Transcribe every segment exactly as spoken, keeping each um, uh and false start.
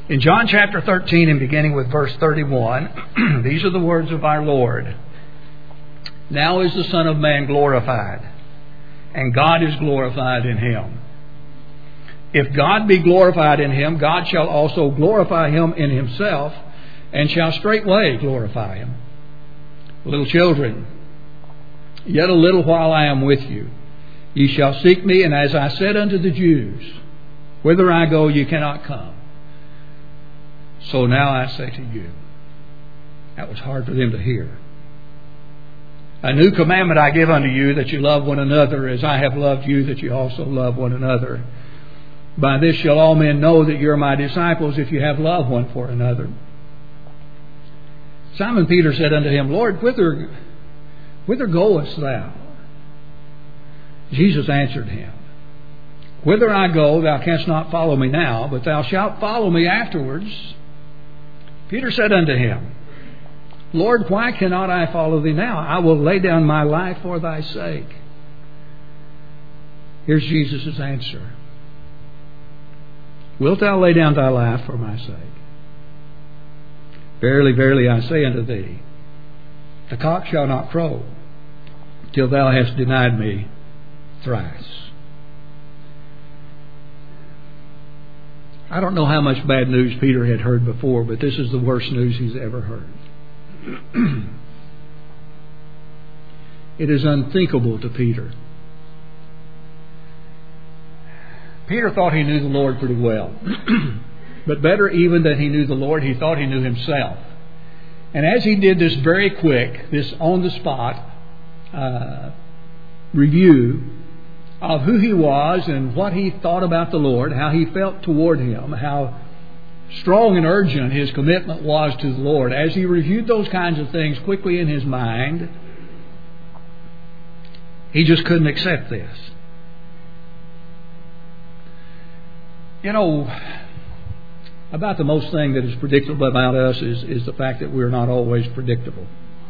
In John chapter thirteen and beginning with verse thirty-one, these are the words of our Lord. Now is the Son of Man glorified, and God is glorified in Him. If God be glorified in Him, God shall also glorify Him in Himself, and shall straightway glorify Him. Little children, yet a little while I am with you. Ye shall seek me, and as I said unto the Jews, whither I go ye cannot come. So now I say to you. That was hard for them to hear. A new commandment I give unto you, that you love one another as I have loved you, that you also love one another. By this shall all men know that you are my disciples, if you have love one for another. Simon Peter said unto him, Lord, whither, whither goest thou? Jesus answered him, Whither I go, thou canst not follow me now, but thou shalt follow me afterwards. Peter said unto him, Lord, why cannot I follow thee now? I will lay down my life for thy sake. Here's Jesus' answer. Wilt thou lay down thy life for my sake? Verily, verily, I say unto thee, the cock shall not crow till thou hast denied me thrice. I don't know how much bad news Peter had heard before, but this is the worst news he's ever heard. It is unthinkable to Peter. Peter thought he knew the Lord pretty well. But better even than he knew the Lord, he thought he knew himself. And as he did this very quick, this on-the-spot uh, review of who he was and what he thought about the Lord, how he felt toward Him, how strong and urgent his commitment was to the Lord, as he reviewed those kinds of things quickly in his mind, he just couldn't accept this. You know, about the most thing that is predictable about us is, is the fact that we're not always predictable.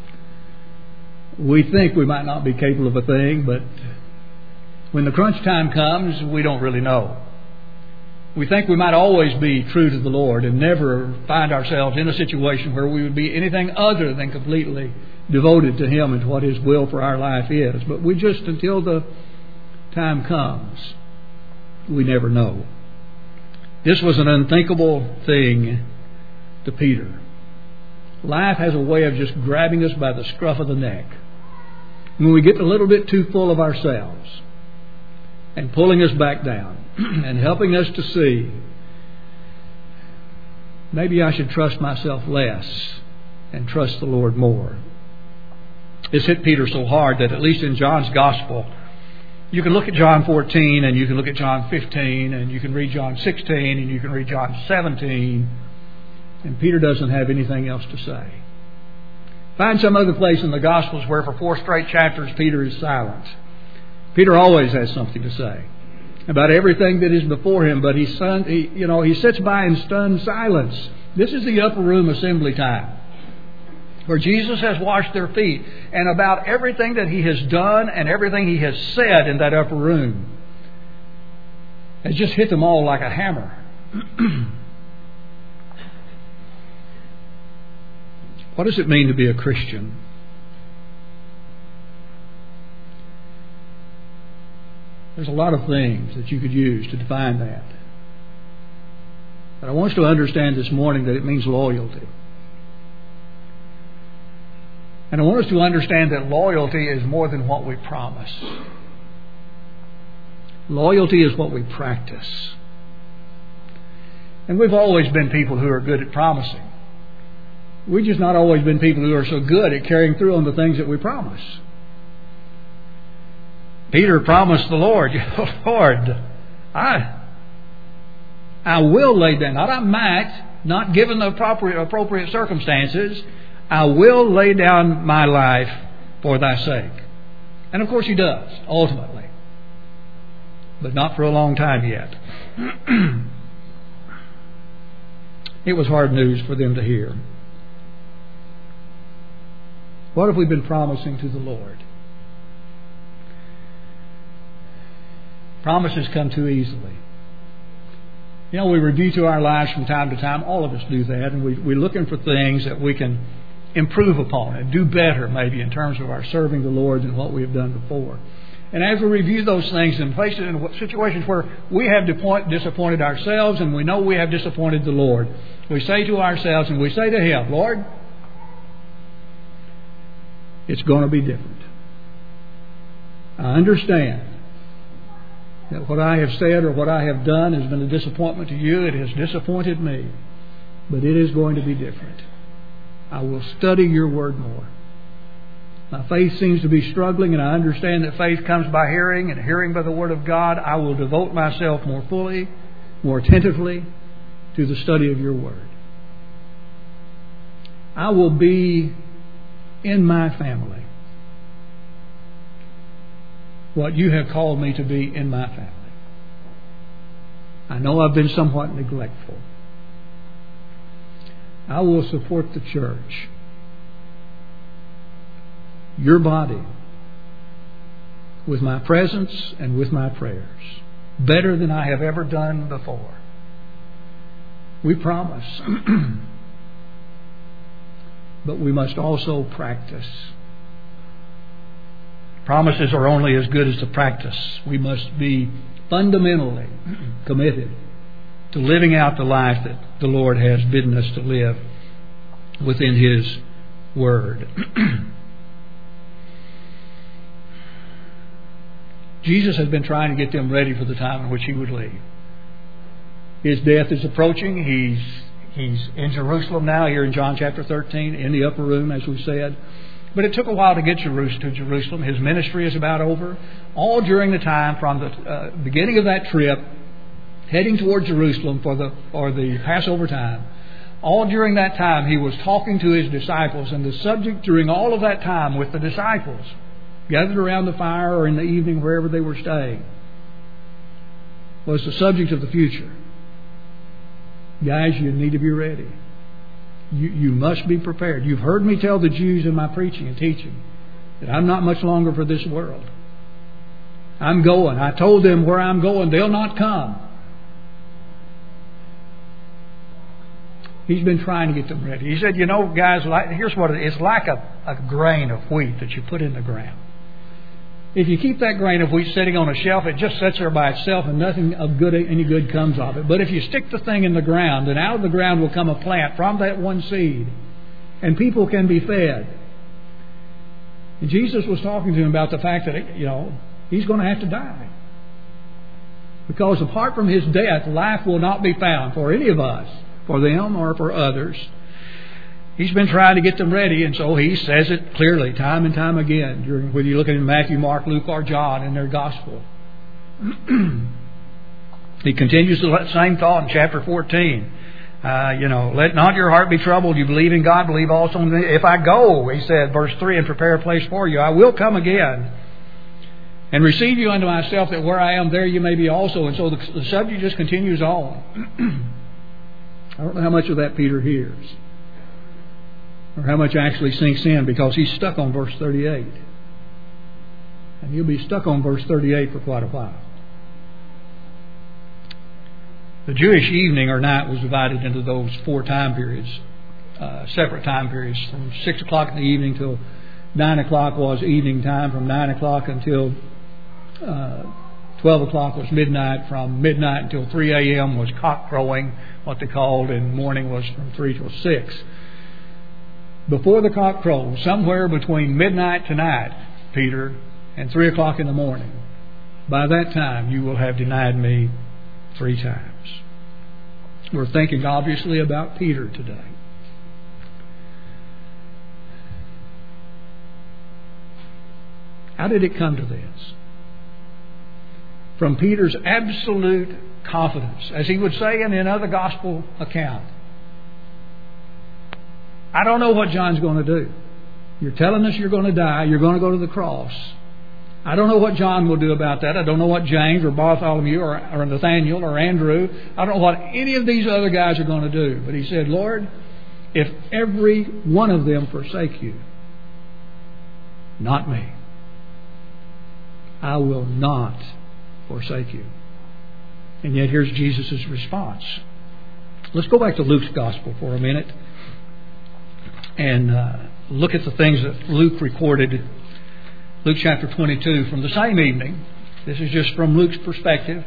We think we might not be capable of a thing, but when the crunch time comes, we don't really know. We think we might always be true to the Lord and never find ourselves in a situation where we would be anything other than completely devoted to Him and to what His will for our life is. But we just, until the time comes, we never know. This was an unthinkable thing to Peter. Life has a way of just grabbing us by the scruff of the neck. When we get a little bit too full of ourselves and pulling us back down and helping us to see, maybe I should trust myself less and trust the Lord more. This hit Peter so hard that at least in John's Gospel, you can look at John fourteen and you can look at John fifteen and you can read John sixteen and you can read John seventeen, and Peter doesn't have anything else to say. Find some other place in the Gospels where for four straight chapters Peter is silent. Peter always has something to say about everything that is before him, but he, son, he, you know, he sits by in stunned silence. This is the upper room assembly time, where Jesus has washed their feet, and about everything that He has done and everything He has said in that upper room has just hit them all like a hammer. What does it mean to be a Christian? There's a lot of things that you could use to define that. But I want you to understand this morning that it means loyalty. And I want us to understand that loyalty is more than what we promise. Loyalty is what we practice. And we've always been people who are good at promising. We've just not always been people who are so good at carrying through on the things that we promise. Peter promised the Lord, Lord, I, I will lay down, not I might, not given the appropriate, appropriate circumstances, I will lay down my life for thy sake. And of course He does, ultimately. But not for a long time yet. It was hard news for them to hear. What have we been promising to the Lord? Promises come too easily. You know, we review through our lives from time to time. All of us do that. And we, we're looking for things that we can improve upon and do better maybe in terms of our serving the Lord than what we have done before. And as we review those things and face it in situations where we have disappointed ourselves and we know we have disappointed the Lord, we say to ourselves and we say to Him, Lord, it's going to be different. I understand that what I have said or what I have done has been a disappointment to you. It has disappointed me. But it is going to be different. I will study your word more. My faith seems to be struggling, and I understand that faith comes by hearing, and hearing by the word of God. I will devote myself more fully, more attentively to the study of your word. I will be in my family what you have called me to be in my family. I know I've been somewhat neglectful. I will support the church, your body, with my presence and with my prayers, better than I have ever done before. We promise. But we must also practice. Promises are only as good as the practice. We must be fundamentally committed to living out the life that the Lord has bidden us to live within His Word. Jesus has been trying to get them ready for the time in which He would leave. His death is approaching. He's he's in Jerusalem now, here in John chapter thirteen, in the upper room, as we said. But it took a while to get to Jerusalem. His ministry is about over. All during the time from the uh, beginning of that trip, heading toward Jerusalem for the for the Passover time, all during that time He was talking to His disciples, and the subject during all of that time with the disciples, gathered around the fire or in the evening wherever they were staying, was the subject of the future. Guys, you need to be ready. You, you must be prepared. You've heard me tell the Jews in my preaching and teaching that I'm not much longer for this world. I'm going. I told them where I'm going, they'll not come. He's been trying to get them ready. He said, you know, guys, like, here's what it is. It's like a, a grain of wheat that you put in the ground. If you keep that grain of wheat sitting on a shelf, it just sits there by itself and nothing of good, any good comes of it. But if you stick the thing in the ground, then out of the ground will come a plant from that one seed, and people can be fed. And Jesus was talking to him about the fact that, you know, He's going to have to die. Because apart from His death, life will not be found for any of us, for them or for others. He's been trying to get them ready, and so He says it clearly time and time again, during, whether you look at Matthew, Mark, Luke, or John in their gospel. He continues the same thought in chapter fourteen. Uh, you know, let not your heart be troubled. You believe in God, believe also in me. If I go, He said, verse three, and prepare a place for you, I will come again and receive you unto myself, that where I am, there you may be also. And so the, the subject just continues on. I don't know how much of that Peter hears, or how much actually sinks in, because he's stuck on verse thirty-eight. And he'll be stuck on verse thirty-eight for quite a while. The Jewish evening or night was divided into those four time periods, uh, separate time periods. From six o'clock in the evening till nine o'clock was evening time. From nine o'clock until uh, twelve o'clock was midnight. From midnight until three a.m. was cock crowing, what they called, and morning was from three till six. Before the cock crows, somewhere between midnight tonight, Peter, and three o'clock in the morning, by that time you will have denied me three times. We're thinking obviously about Peter today. How did it come to this? From Peter's absolute confidence, as he would say in another gospel account, I don't know what John's going to do. You're telling us you're going to die. You're going to go to the cross. I don't know what John will do about that. I don't know what James or Bartholomew or, or Nathaniel or Andrew, I don't know what any of these other guys are going to do. But he said, Lord, if every one of them forsake you, not me, I will not forsake you. And yet here's Jesus' response. Let's go back to Luke's Gospel for a minute and uh, look at the things that Luke recorded. Luke chapter twenty-two, from the same evening. This is just from Luke's perspective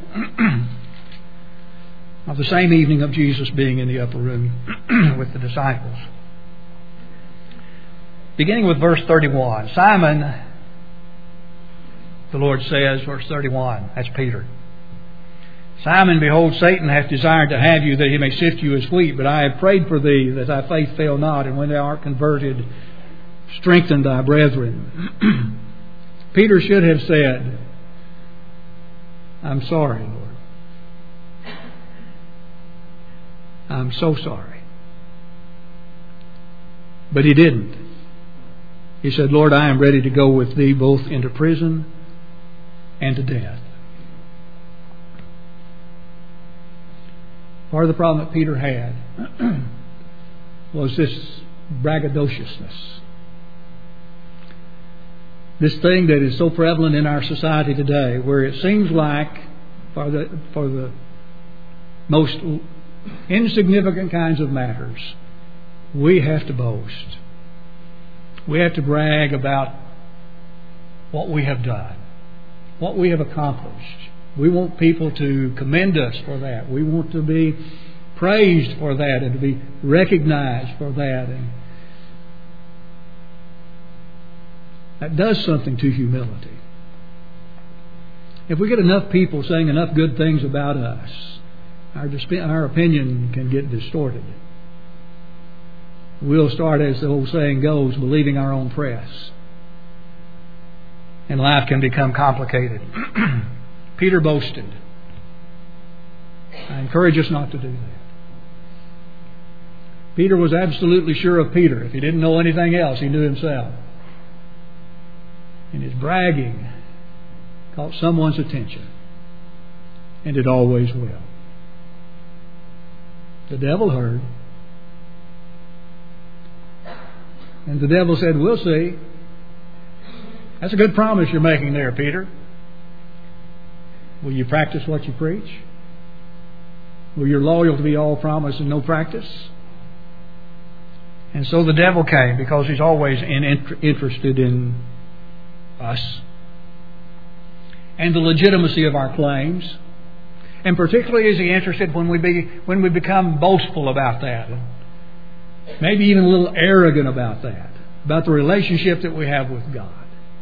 of the same evening of Jesus being in the upper room with the disciples. Beginning with verse thirty-one. Simon, the Lord says, verse thirty-one, that's Peter. Simon, behold, Satan hath desired to have you, that he may sift you as wheat. But I have prayed for thee, that thy faith fail not, and when thou art converted, strengthen thy brethren. Peter should have said, I'm sorry, Lord. I'm so sorry. But he didn't. He said, Lord, I am ready to go with thee both into prison and to death. Part of the problem that Peter had was this braggadociousness. This thing that is so prevalent in our society today, where it seems like for the, for the most insignificant kinds of matters, we have to boast. We have to brag about what we have done, what we have accomplished. We want people to commend us for that. We want to be praised for that and to be recognized for that. And that does something to humility. If we get enough people saying enough good things about us, our, our opinion can get distorted. We'll start, as the old saying goes, believing our own press. And life can become complicated. Peter boasted. I encourage us not to do that. Peter was absolutely sure of Peter. If he didn't know anything else, he knew himself. And his bragging caught someone's attention. And it always will. The devil heard. And the devil said, we'll see. That's a good promise you're making there, Peter. Will you practice what you preach? Will your loyalty be all promise and no practice? And so the devil came, because he's always in, interested in us and the legitimacy of our claims. And particularly is he interested when we be when we become boastful about that. Maybe even a little arrogant about that. About the relationship that we have with God.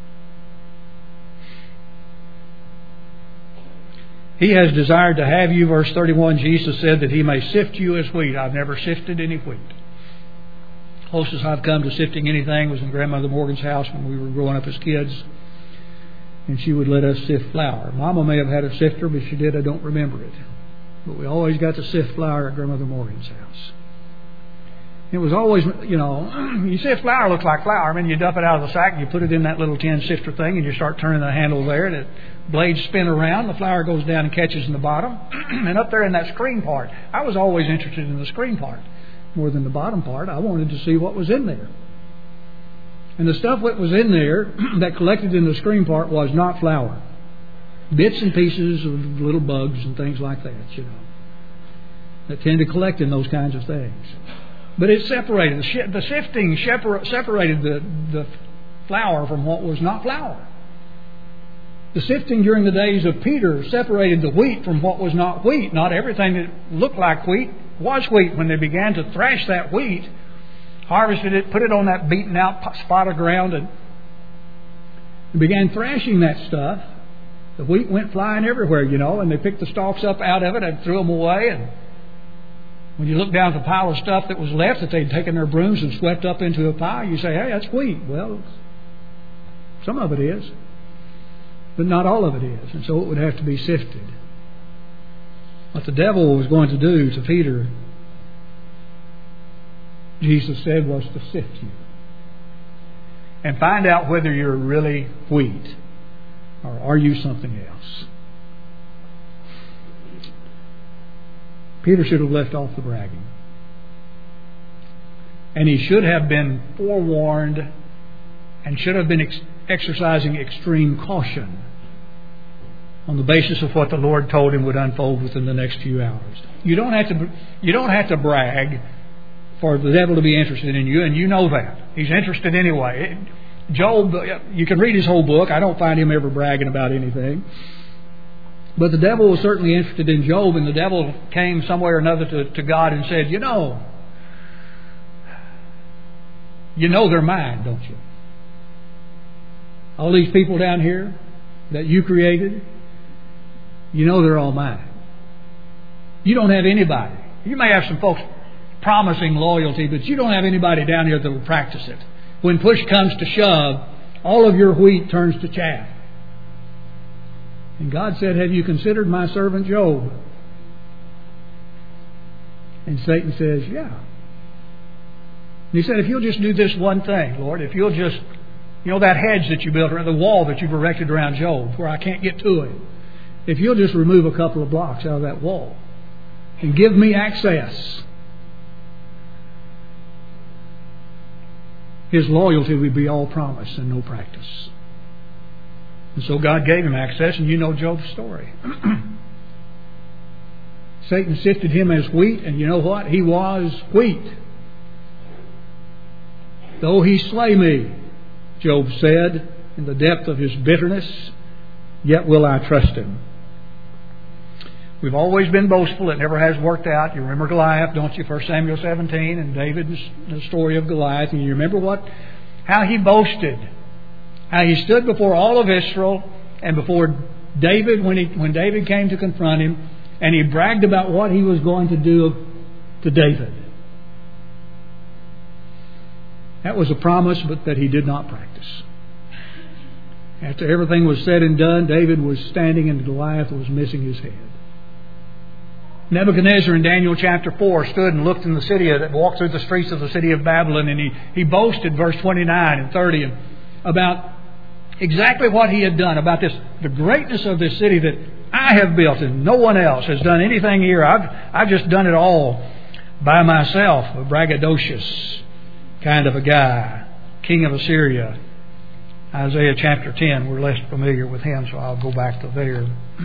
He has desired to have you, verse thirty-one, Jesus said, that he may sift you as wheat. I've never sifted any wheat. Closest I've come to sifting anything was in Grandmother Morgan's house when we were growing up as kids. And she would let us sift flour. Mama may have had a sifter, but if she did, I don't remember it. But we always got to sift flour at Grandmother Morgan's house. It was always, you know, you sift flour, looks like flour. I mean, you dump it out of the sack and you put it in that little tin sifter thing and you start turning the handle there and the blades spin around. The flour goes down and catches in the bottom. And up there in that screen part, I was always interested in the screen part more than the bottom part. I wanted to see what was in there. And the stuff that was in there that collected in the screen part was not flour. Bits and pieces of little bugs and things like that, you know, that tend to collect in those kinds of things. But it separated, the sifting separated the, the flour from what was not flour. The sifting during the days of Peter separated the wheat from what was not wheat. Not everything that looked like wheat was wheat. When they began to thrash that wheat, harvested it, put it on that beaten out spot of ground, and began thrashing that stuff, the wheat went flying everywhere, you know, and they picked the stalks up out of it and threw them away. And when you look down at the pile of stuff that was left that they'd taken their brooms and swept up into a pile, you say, hey, that's wheat. Well, some of it is, but not all of it is. And so it would have to be sifted. What the devil was going to do to Peter, Jesus said, was to sift you and find out whether you're really wheat or are you something else. Peter should have left off the bragging. And he should have been forewarned and should have been ex- exercising extreme caution on the basis of what the Lord told him would unfold within the next few hours. You don't have to, you don't have to brag for the devil to be interested in you, and you know that. He's interested anyway. Job, you can read his whole book. I don't find him ever bragging about anything. But the devil was certainly interested in Job, and the devil came some way or another to, to God and said, you know, you know they're mine, don't you? All these people down here that you created, you know they're all mine. You don't have anybody. You may have some folks promising loyalty, but you don't have anybody down here that will practice it. When push comes to shove, all of your wheat turns to chaff. And God said, have you considered my servant Job? And Satan says, yeah. And he said, if you'll just do this one thing, Lord, if you'll just, you know, that hedge that you built, or the wall that you've erected around Job, where I can't get to him, if you'll just remove a couple of blocks out of that wall and give me access, his loyalty would be all promise and no practice. And so God gave him access, and you know Job's story. Satan sifted him as wheat, and you know what? He was wheat. Though he slay me, Job said, in the depth of his bitterness, yet will I trust him. We've always been boastful. It never has worked out. You remember Goliath, don't you? First Samuel seventeen, and David's the story of Goliath. And you remember what, how he boasted, how he stood before all of Israel and before David when he when David came to confront him, and he bragged about what he was going to do to David. That was a promise, but that he did not practice. After everything was said and done, David was standing and Goliath was missing his head. Nebuchadnezzar in Daniel chapter four stood and looked in the city, walked through the streets of the city of Babylon, and he, he boasted, verse twenty-nine and thirty, about exactly what he had done, about this, the greatness of this city that I have built, and no one else has done anything here. I've, I've just done it all by myself. A braggadocious kind of a guy, king of Assyria. Isaiah chapter ten, we're less familiar with him, so I'll go back to there.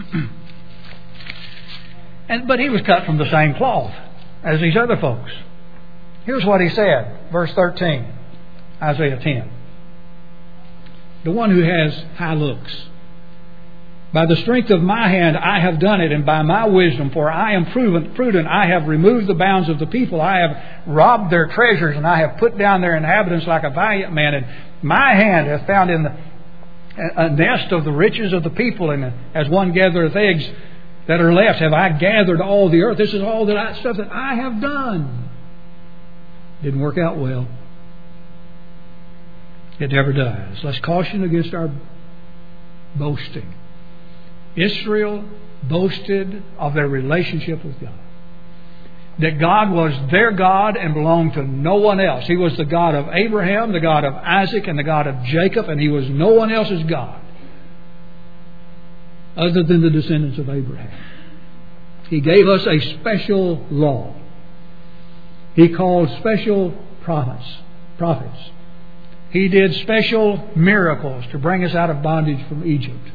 And, but he was cut from the same cloth as these other folks. Here's what he said, verse thirteen, Isaiah ten. The one who has high looks. By the strength of my hand I have done it, and by my wisdom, for I am prudent, prudent, I have removed the bounds of the people. I have robbed their treasures, and I have put down their inhabitants like a valiant man. And my hand hath found in the, a nest of the riches of the people, and as one gathereth eggs that are left, have I gathered all the earth. This is all that I, stuff that I have done. Didn't work out well. It never does. Let's caution against our boasting. Israel boasted of their relationship with God. That God was their God and belonged to no one else. He was the God of Abraham, the God of Isaac, and the God of Jacob, and He was no one else's God other than the descendants of Abraham. He gave us a special law. He called special prophets. prophets. He did special miracles to bring us out of bondage from Egypt.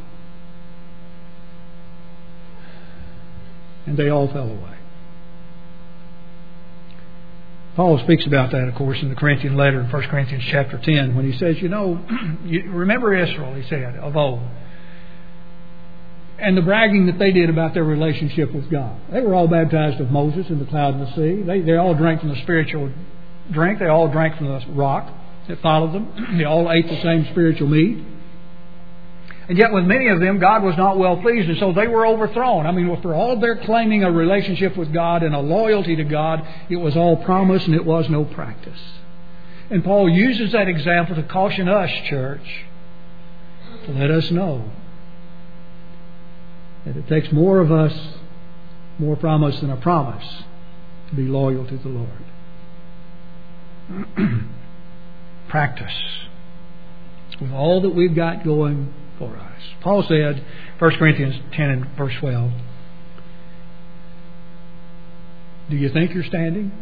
And they all fell away. Paul speaks about that, of course, in the Corinthian letter in First Corinthians chapter ten, when he says, you know, you remember Israel, he said, of old, and the bragging that they did about their relationship with God. They were all baptized of Moses in the cloud and the sea. They, they all drank from the spiritual drink. They all drank from the rock that followed them. They all ate the same spiritual meat. And yet with many of them, God was not well pleased, and so they were overthrown. I mean, for all their claiming a relationship with God and a loyalty to God, it was all promise and it was no practice. And Paul uses that example to caution us, church, to let us know that it takes more of us, more promise than a promise, to be loyal to the Lord. Practice with all that we've got going for us. Paul said, First Corinthians ten and verse twelve, do you think you're standing?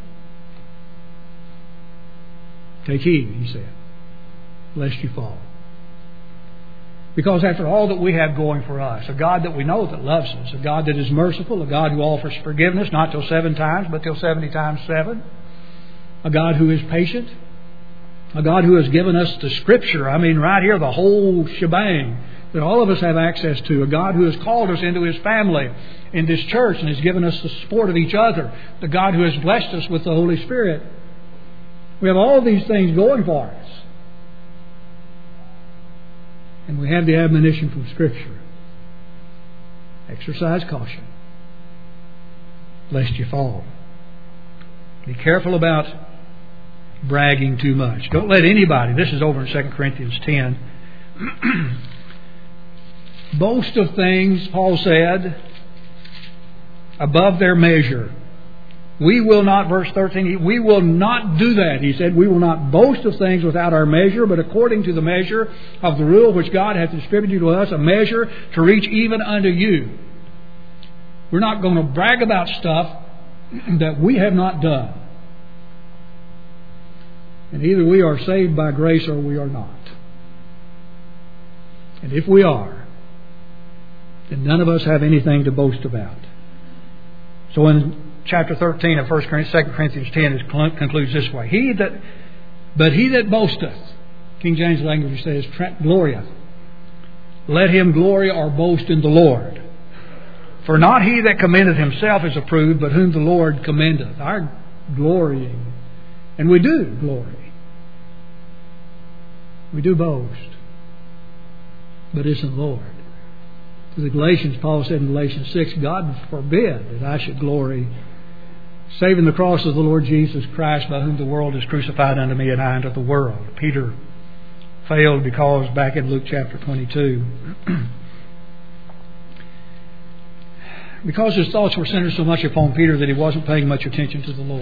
Take heed, he said, lest you fall. Because after all that we have going for us, a God that we know that loves us, a God that is merciful, a God who offers forgiveness, not till seven times, but till seventy times seven, a God who is patient, a God who has given us the Scripture, I mean right here, the whole shebang that all of us have access to, a God who has called us into His family in this church and has given us the support of each other, the God who has blessed us with the Holy Spirit. We have all these things going for us. And we have the admonition from Scripture. Exercise caution, lest you fall. Be careful about bragging too much. Don't let anybody, this is over in Second Corinthians ten, boast of things, Paul said, above their measure. We will not, verse thirteen, we will not do that. He said, we will not boast of things without our measure, but according to the measure of the rule which God hath distributed to us, a measure to reach even unto you. We're not going to brag about stuff that we have not done. And either we are saved by grace or we are not. And if we are, then none of us have anything to boast about. So in chapter thirteen of First Corinthians, Second Corinthians ten is concludes this way: He that, but he that boasteth, King James language says, glorieth. Let him glory or boast in the Lord. For not he that commendeth himself is approved, but whom the Lord commendeth. Our glorying, and we do glory. We do boast, but it's in the Lord. To the Galatians, Paul said in Galatians six, God forbid that I should glory, save in the cross of the Lord Jesus Christ, by whom the world is crucified unto me and I unto the world. Peter failed because back in Luke chapter twenty-two, because his thoughts were centered so much upon Peter that he wasn't paying much attention to the Lord.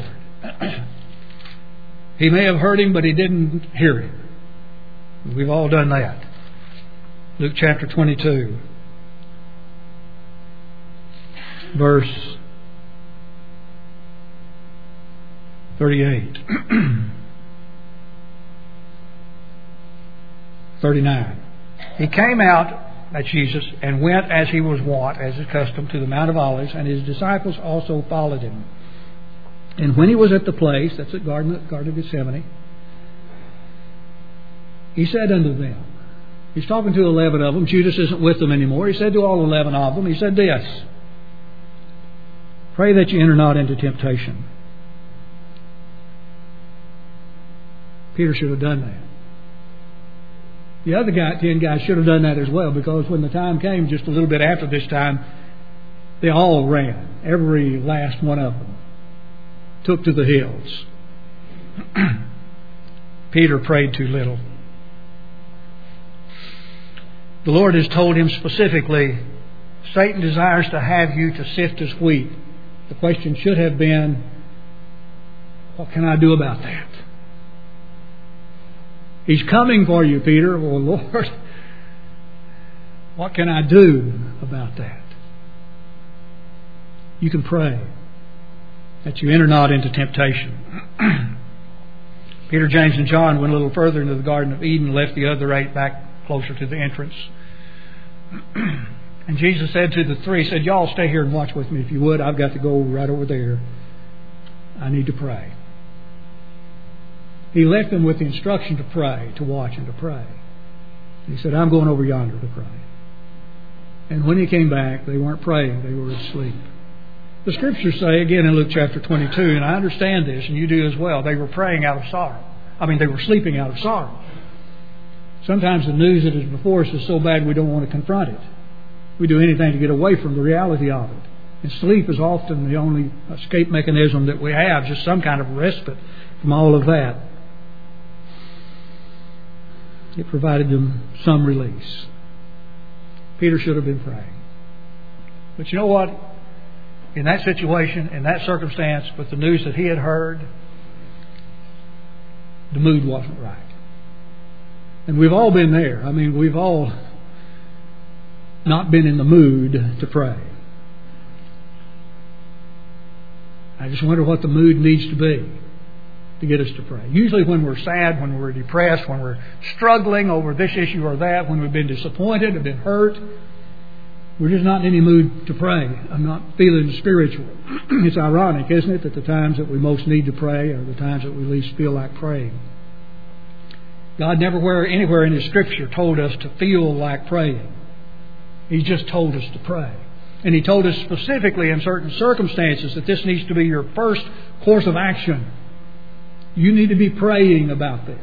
He may have heard Him, but he didn't hear Him. We've all done that. Luke chapter twenty-two, verse thirty-eight. thirty-nine. He came out, that's Jesus, and went as He was wont, as His custom, to the Mount of Olives, and His disciples also followed Him. And when He was at the place, that's at Garden, Garden of Gethsemane, He said unto them, He's talking to eleven of them. Judas isn't with them anymore. He said to all eleven of them, He said this: Pray that you enter not into temptation. Peter should have done that. The other guy, ten guys should have done that as well, because when the time came, just a little bit after this time, they all ran. Every last one of them took to the hills. Peter prayed too little. The Lord has told him specifically, Satan desires to have you to sift as wheat. The question should have been, what can I do about that? He's coming for you, Peter. Well, Lord, what can I do about that? You can pray that you enter not into temptation. Peter, James, and John went a little further into the Garden of Eden, left the other eight back closer to the entrance. And Jesus said to the three, He said, y'all stay here and watch with me if you would. I've got to go right over there. I need to pray. He left them with the instruction to pray, to watch and to pray. He said, I'm going over yonder to pray. And when He came back, they weren't praying, they were asleep. The Scriptures say, again in Luke chapter twenty-two, and I understand this, and you do as well, they were praying out of sorrow. I mean, they were sleeping out of sorrow. Sometimes the news that is before us is so bad we don't want to confront it. We do anything to get away from the reality of it. And sleep is often the only escape mechanism that we have, just some kind of respite from all of that. It provided them some release. Peter should have been praying. But you know what? In that situation, in that circumstance, with the news that he had heard, the mood wasn't right. And we've all been there. I mean, we've all not been in the mood to pray. I just wonder what the mood needs to be. to get us to pray. Usually when we're sad, when we're depressed, when we're struggling over this issue or that, when we've been disappointed, have been hurt, we're just not in any mood to pray. I'm not feeling spiritual. It's ironic, isn't it, that the times that we most need to pray are the times that we least feel like praying. God never anywhere in His Scripture told us to feel like praying. He just told us to pray. And He told us specifically in certain circumstances that this needs to be your first course of action. You need to be praying about this.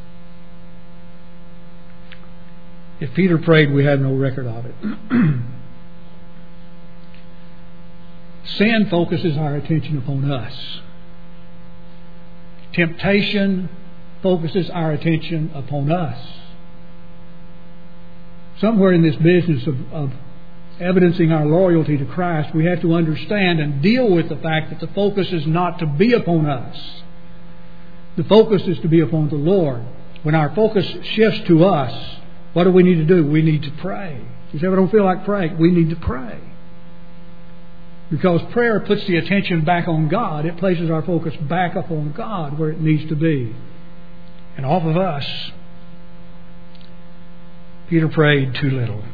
If Peter prayed, we have no record of it. Sin focuses our attention upon us. Temptation focuses our attention upon us. Somewhere in this business of, of evidencing our loyalty to Christ, we have to understand and deal with the fact that the focus is not to be upon us. The focus is to be upon the Lord. When our focus shifts to us, what do we need to do? We need to pray. You say, I don't feel like praying. We need to pray. Because prayer puts the attention back on God. It places our focus back upon God where it needs to be. And off of us. Peter prayed too little.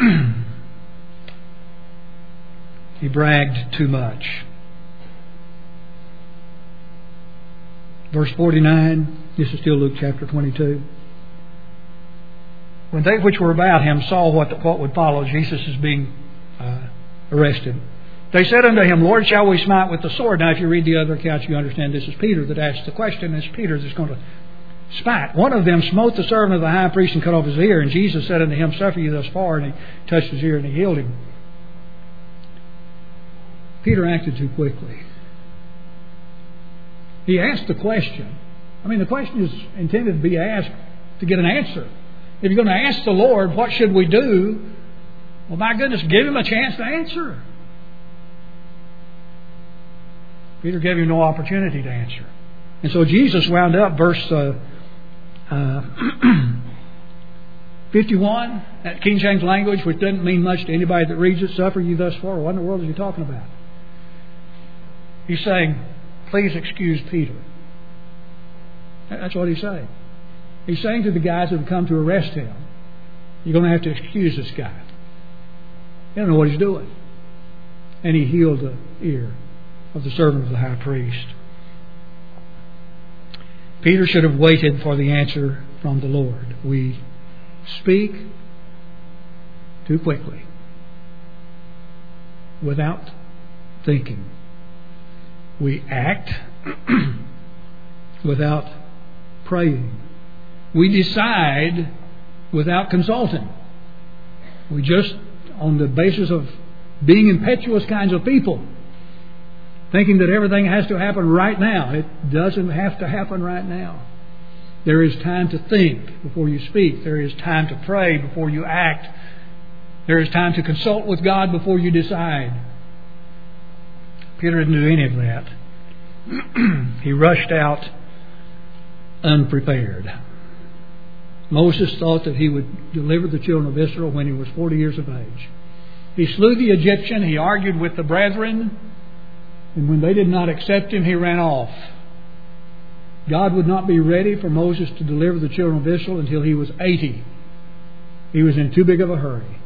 He bragged too much. Verse forty-nine, this is still Luke chapter twenty-two. When they which were about him saw what, the, what would follow, Jesus is being uh, arrested. They said unto him, Lord, shall we smite with the sword? Now, if you read the other accounts, you understand this is Peter that asked the question. It's Peter that's going to smite. One of them smote the servant of the high priest and cut off his ear. And Jesus said unto him, Suffer you thus far. And he touched his ear and he healed him. Peter acted too quickly. He asked the question. I mean, the question is intended to be asked to get an answer. If you're going to ask the Lord, what should we do? Well, my goodness, give Him a chance to answer. Peter gave him no opportunity to answer. And so Jesus wound up verse uh, uh, fifty-one, that King James language, which doesn't mean much to anybody that reads it. Suffer you thus far. What in the world is he talking about? He's saying, please excuse Peter. That's what he's saying. He's saying to the guys that have come to arrest him, you're going to have to excuse this guy. He doesn't know what he's doing. And he healed the ear of the servant of the high priest. Peter should have waited for the answer from the Lord. We speak too quickly, without thinking. We act without praying. We decide without consulting. We just, on the basis of being impetuous kinds of people, thinking that everything has to happen right now. It doesn't have to happen right now. There is time to think before you speak. There is time to pray before you act. There is time to consult with God before you decide. Peter didn't do any of that. He rushed out unprepared. Moses thought that he would deliver the children of Israel when he was forty years of age. He slew the Egyptian. He argued with the brethren. And when they did not accept him, he ran off. God would not be ready for Moses to deliver the children of Israel until he was eighty. He was in too big of a hurry.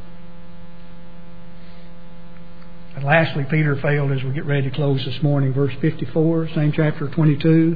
And lastly, Peter failed as we get ready to close this morning. Verse fifty-four, same chapter twenty-two.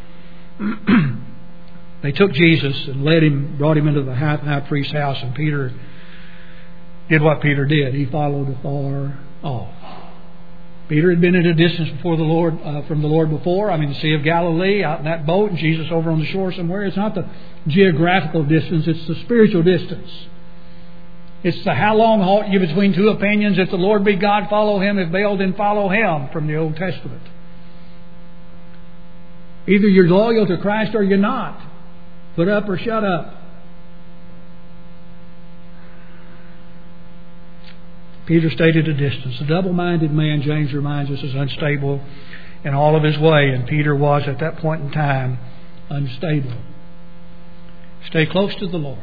They took Jesus and led him, brought him into the high, high priest's house, and Peter did what Peter did. He followed afar off. Peter had been at a distance before the Lord, uh, from the Lord before. I mean, the Sea of Galilee, out in that boat, and Jesus over on the shore somewhere. It's not the geographical distance, it's the spiritual distance. It's the how long halt you between two opinions. If the Lord be God, follow Him. If Baal, then follow Him, from the Old Testament. Either you're loyal to Christ or you're not. Put up or shut up. Peter stayed at a distance. A double-minded man, James reminds us, is unstable in all of his way. And Peter was, at that point in time, unstable. Stay close to the Lord.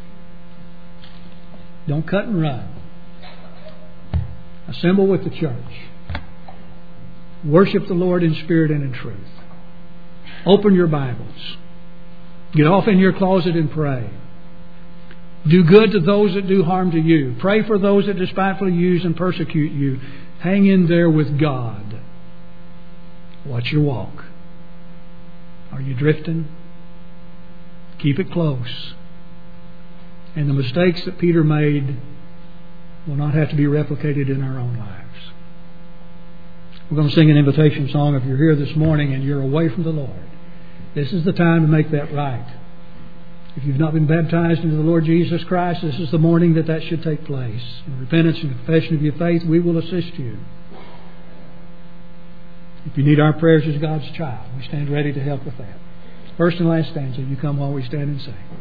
Don't cut and run. Assemble with the church. Worship the Lord in spirit and in truth. Open your Bibles. Get off in your closet and pray. Do good to those that do harm to you. Pray for those that despitefully use and persecute you. Hang in there with God. Watch your walk. Are you drifting? Keep it close. And the mistakes that Peter made will not have to be replicated in our own lives. We're going to sing an invitation song. If you're here this morning and you're away from the Lord, this is the time to make that right. If you've not been baptized into the Lord Jesus Christ, this is the morning that that should take place. In repentance and confession of your faith, we will assist you. If you need our prayers as God's child, we stand ready to help with that. First and last stanza, you come while we stand and sing.